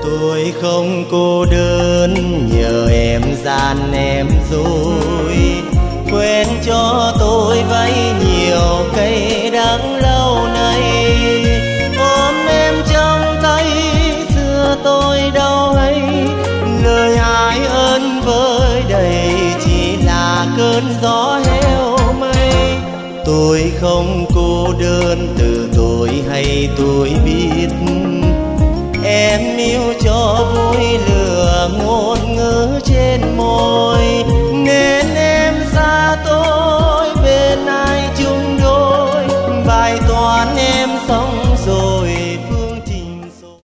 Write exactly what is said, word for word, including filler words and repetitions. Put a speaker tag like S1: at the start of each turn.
S1: Tôi không cô đơn nhờ em gian em dối, quên cho tôi vay nhiều cây đắng lâu nay. Ôm em trong tay xưa tôi đâu hay, lời ai ơn với đầy chỉ là cơn gió heo mây. Tôi không cô đơn từ tôi hay tôi biết, em yêu cho vui lừa ngôn ngữ trên môi.